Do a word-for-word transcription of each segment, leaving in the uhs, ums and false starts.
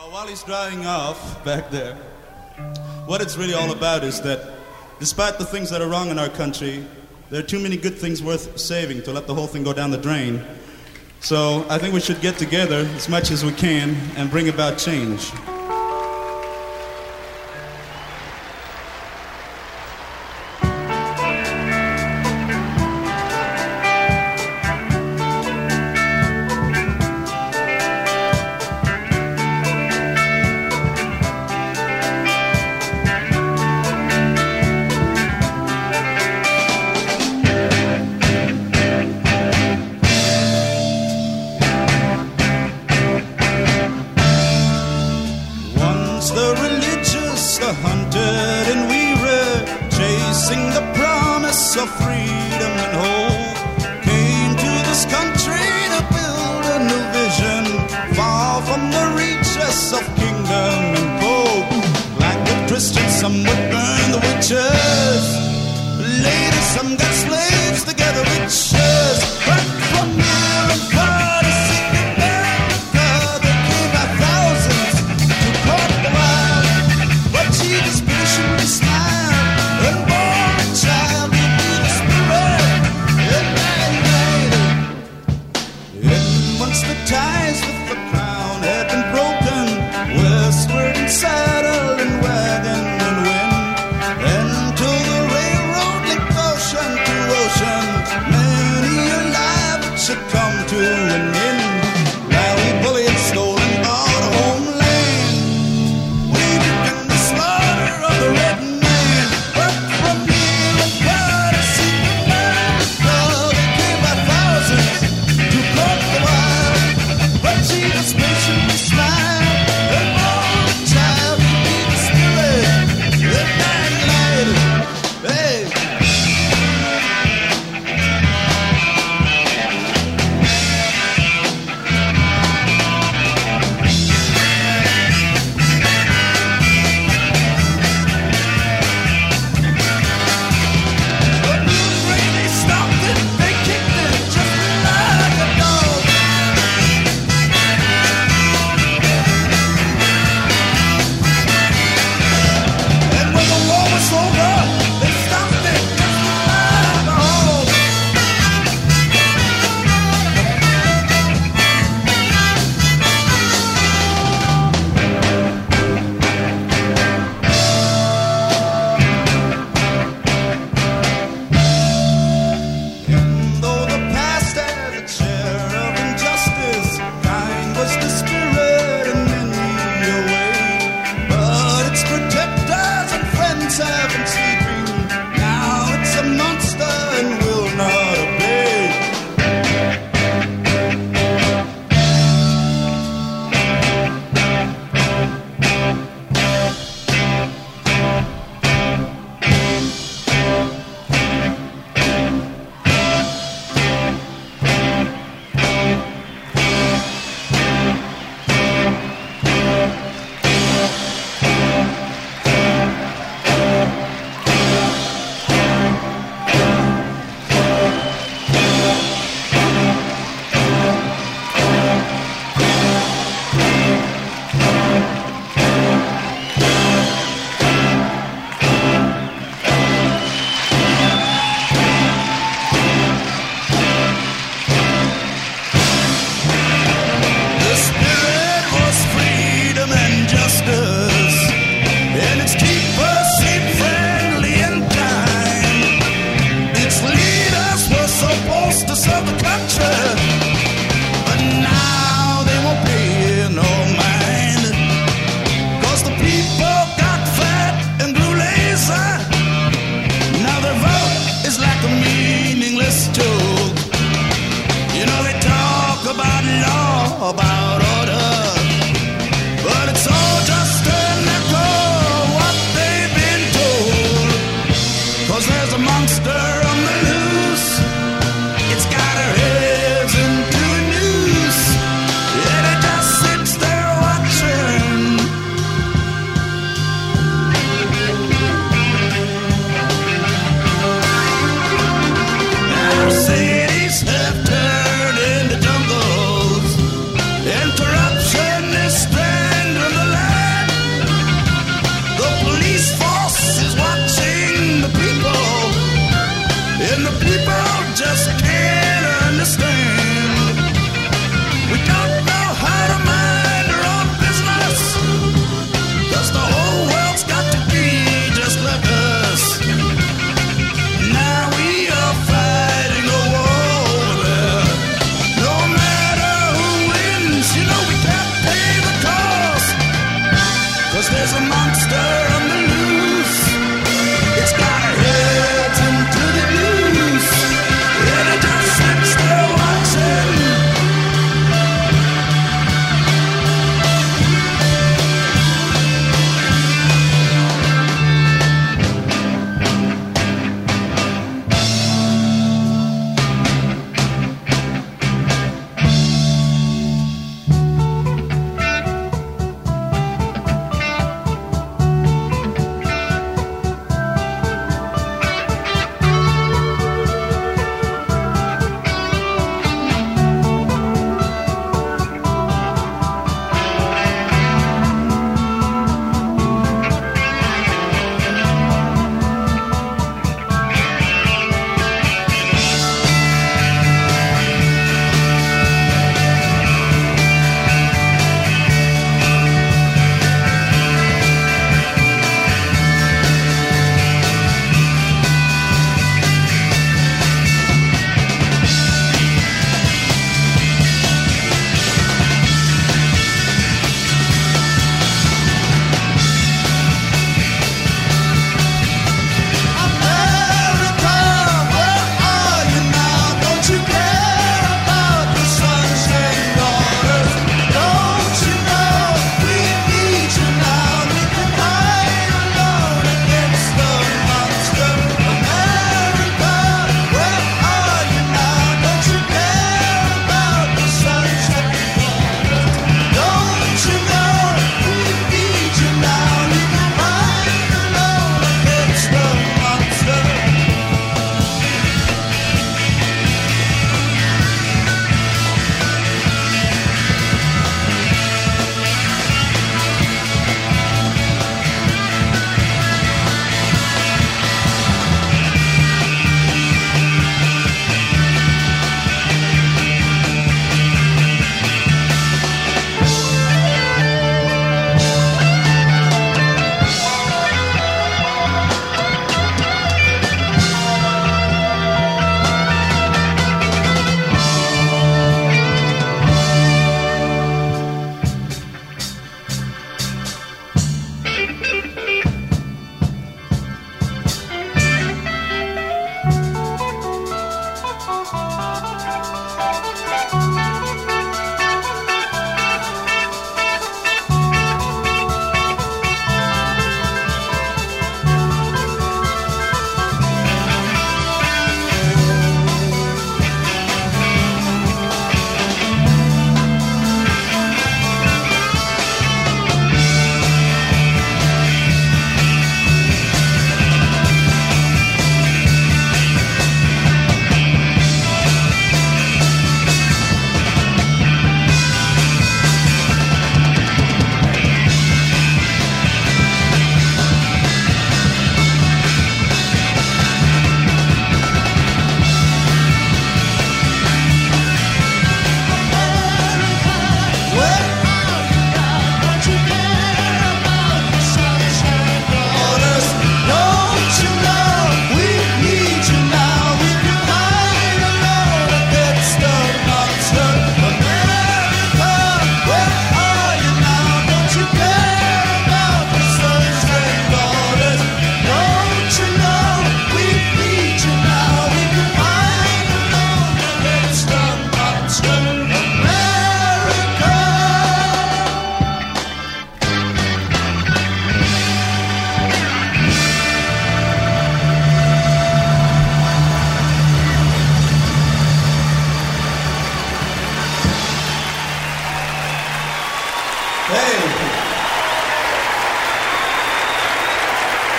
While he's drying off back there, what it's really all about is that despite the things that are wrong in our country, there are too many good things worth saving to let the whole thing go down the drain. So I think we should get together as much as we can and bring about change. The religious, the hunted and weary, chasing the promise of freedom and hope, came to this country to build a new vision, far from the reaches of kingdom and pope. Like the Christians, some would burn the witches, later some got slaves together, riches, but from near and far to seek America, they came by thousands to court the wild. But Jesus patiently smiled and bore a child to be the spirit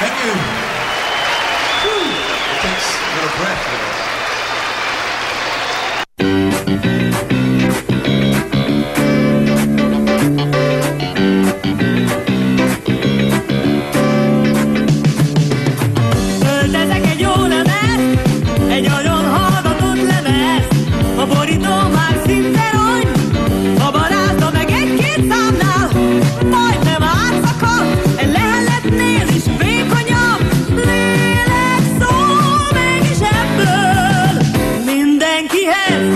Thank you. Woo. It takes a little breath with it. Költezek egy jó lemez, egy nagyon hallgatott lemez. A borító már szinte rony, a barátja meg egy-két számnál majdnem átszakad, egy leheletnél is vékonyabb lélek szól mégis ebből mindenkihez.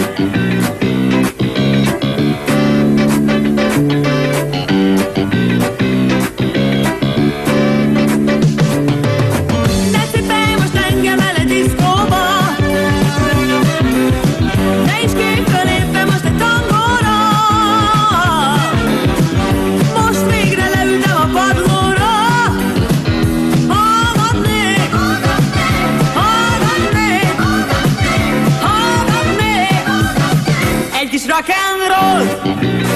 Ne cipelj most engem el egy diszkóba, ne is kérj fölépve most egy tangóra. Most végre leültem a padlóra. Hallgatnék, hallgatnék, hallgatnék egy kis rock and roll.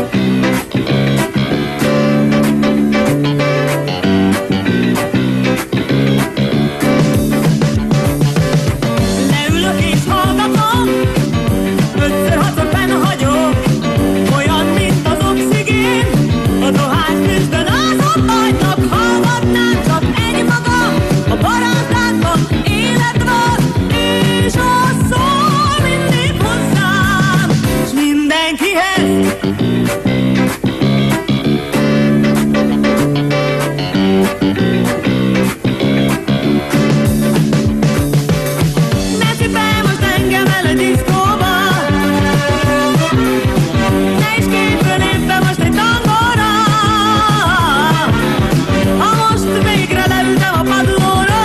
Leülök és hallgatom, ötször-hatszor fenn hagyom, olyan, mint az oxigén, a dohány tűzben ázom agynak. Hallgatnám csak egy magam, a barátságban élet van, és az szól mindig hozzám, s mindenkihez. Ne cipelj most engem el egy diszkóba, ne is kérj fölépve most egy tangóra. Ha most végre leültem a padlóra,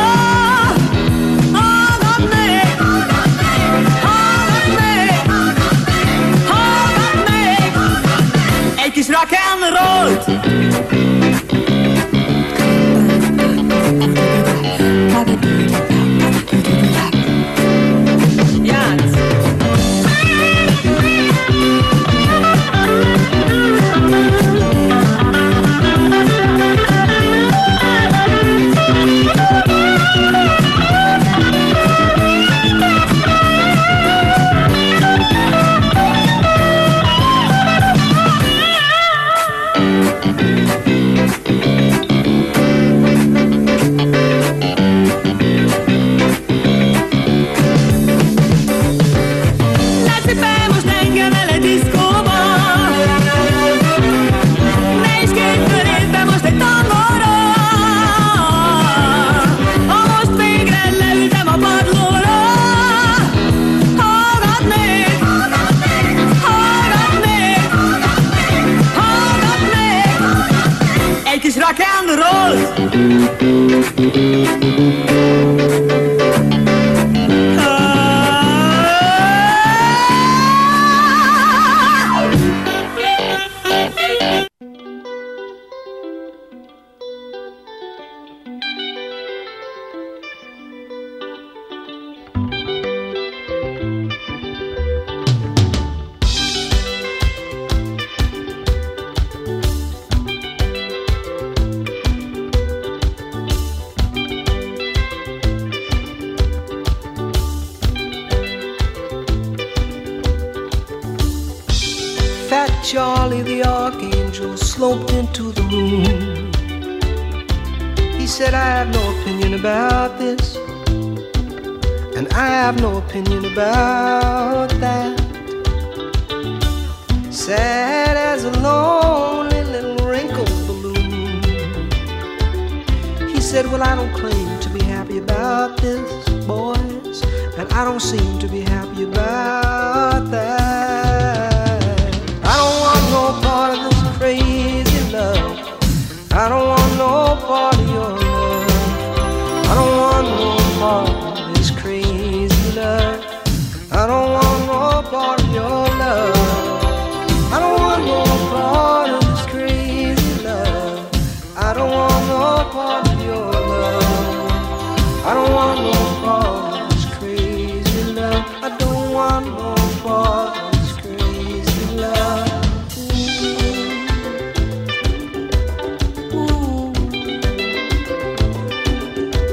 hallgatnék, hallgatnék, hallgatnék egy kis rock and roll-t. Játsz! Ne cipelj most engem el egy diszkóba, ne is kérj fölépve most egy tangóra. Ha most végre leültem a padlóra, hallgatnék, hallgatnék, hallgatnék egy kis rock and roll. Fat Charlie the Archangel sloped into the room. He said, I have no opinion about this, and I have no opinion about that. Sad as a lonely little wrinkled balloon. He said, well, I don't claim to be happy about this, boys, and I don't seem to be happy about that. I don't want no part of this crazy love. I don't want no part of your love. I don't want no part of this crazy love. I don't want no part of your love. I don't want no part of this crazy love. I don't want no part of your love. I don't want no part of this crazy love. I don't want no part of this crazy love. Ooh. Ooh.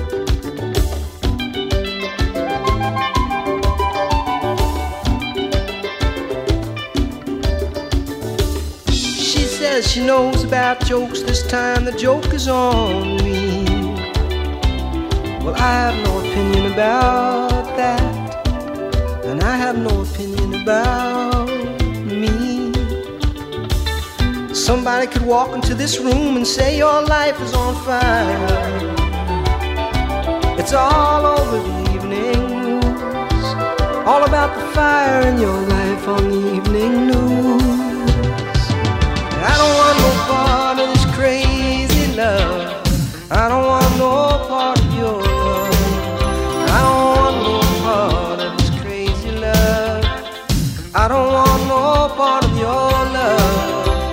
she knows about jokes. This time the joke is on me. Well, I have no opinion about that, and I have no opinion about me. Somebody could walk into this room and say your life is on fire. It's all over the evening news, all about the fire in your life on the evening news. I don't want no part of this crazy love. I don't want no part of your love. I don't want no part of this crazy love. I don't want no part of your love.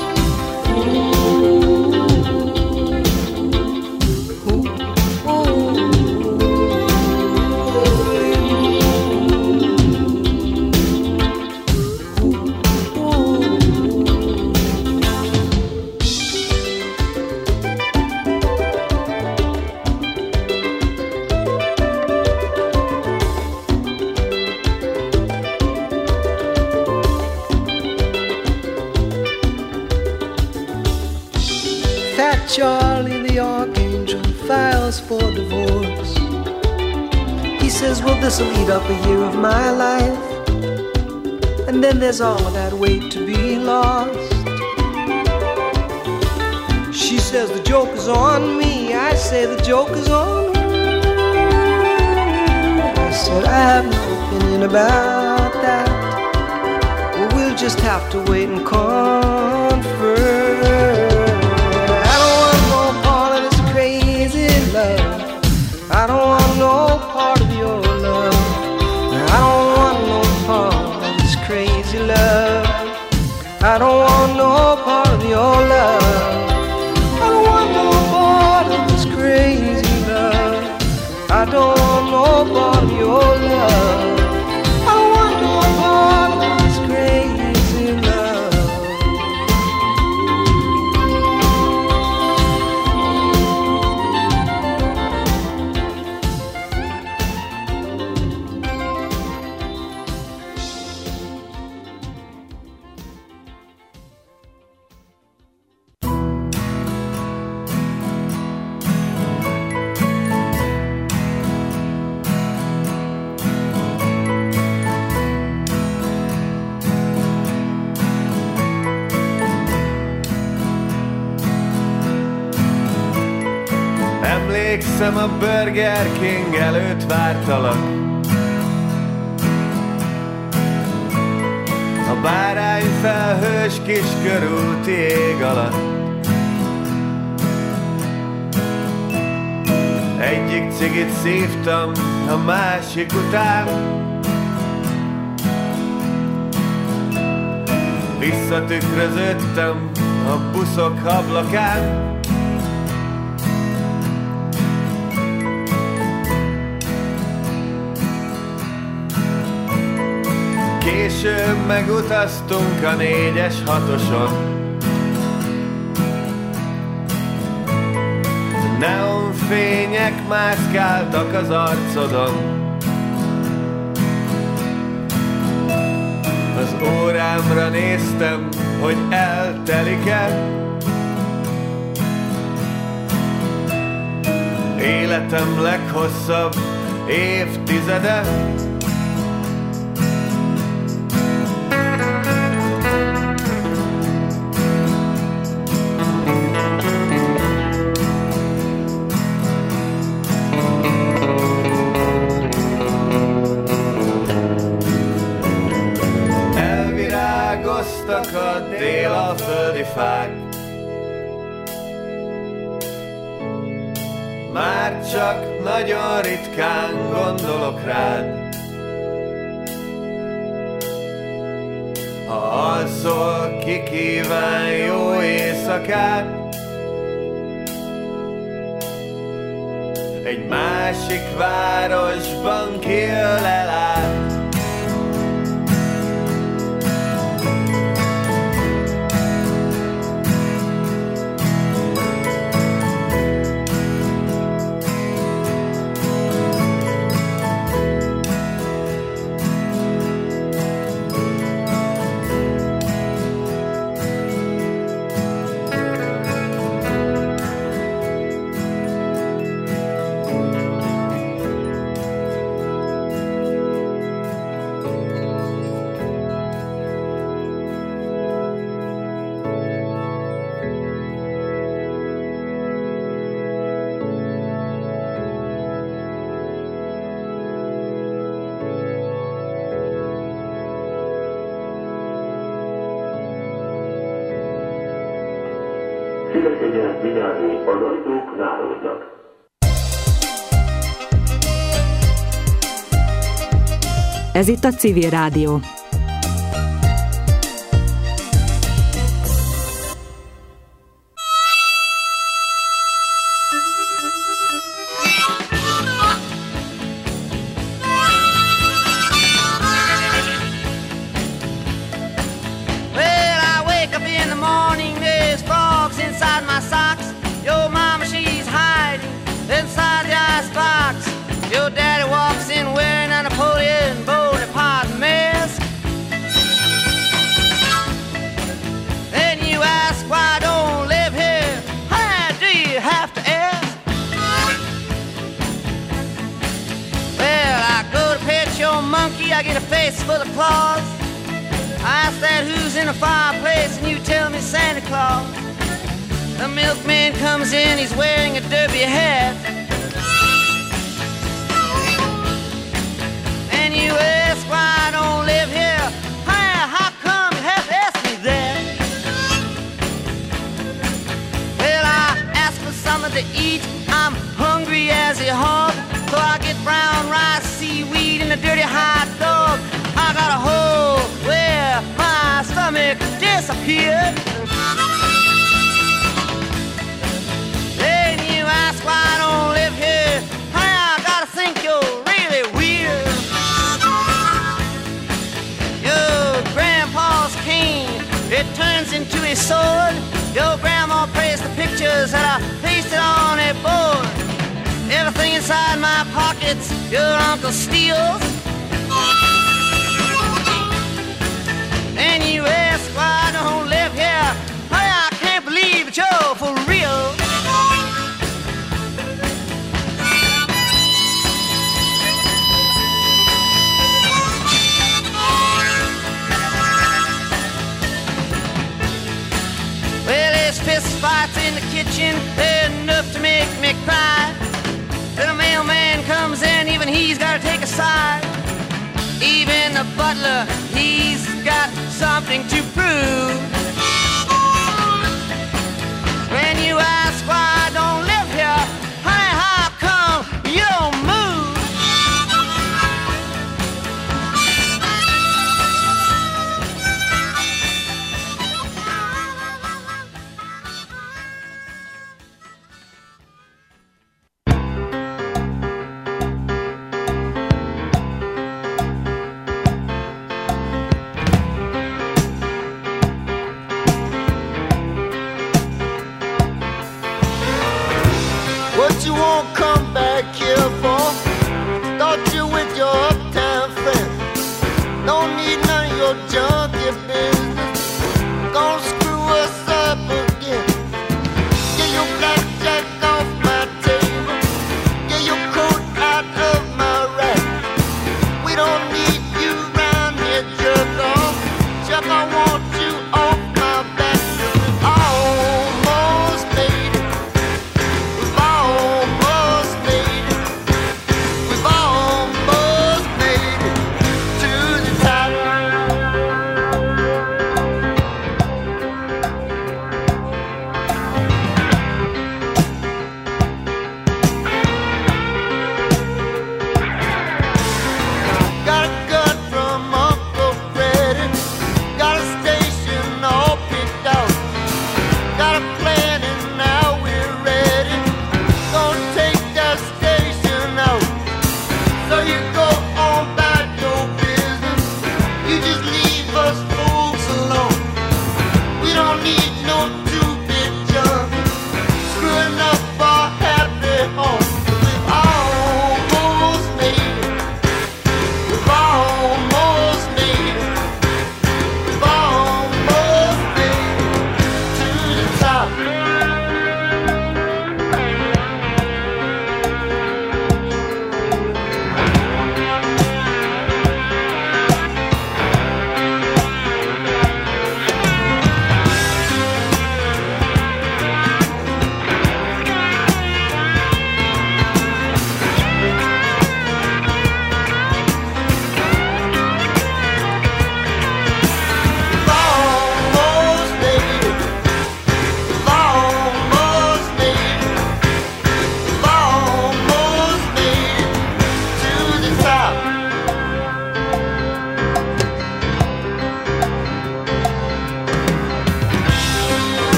Charlie the Archangel files for divorce. He says, well, this'll eat up a year of my life, and then there's all of that weight to be lost. She says the joke is on me. I say the joke is on her. I said I have no opinion about that. Well, we'll just have to wait and confer. I don't want no part of your love. I don't want no part of this crazy love. I don't want no part of your love. I don't want no part of this crazy love. I don't want no part of your love. I don't want no part of this crazy love. Emlékszem, a Burger King előtt vártalak. A bárányfelhős kis körúti ég alatt. Egyik cigit szívtam, a másik után. Visszatükröződtem a buszok ablakán. Később megutaztunk a négyes hatoson. Neonfények mászkáltak az arcodon. Az órámra néztem, hogy eltelik-e. Életem leghosszabb évtizede. A délalföldi fák. Már csak nagyon ritkán gondolok rád. Ha alszol, ki kíván jó éjszakát. Egy másik városban kijön elát. könnyen vigyázni az ajtók záródnak. Ez itt a Civil Rádió. I get a face full of claws. I ask that who's in the fireplace, and you tell me Santa Claus. The milkman comes in, he's wearing a derby hat. And you ask why I don't live here. Hey, how come you have to ask me that? Well, I ask for something to eat. I'm hungry as a hog. So I get brown rice, seaweed, and a dirty hot dog. I got a hole where my stomach disappeared. Then you ask why I don't live here. Hey, I gotta think you're really weird. Your grandpa's cane, it turns into a sword. Your grandma praised the pictures that I pasted on a board. Everything inside my pockets, your uncle steals. And you ask why I don't live here. Hey, I can't believe it, you're for real. Well, there's fist fights in the kitchen, they're enough to make me cry. The mailman comes in, even he's gotta take a side. Even the butler, he's got something to prove. When you ask why I don't live here, honey, how come you don't move? You won't come back here for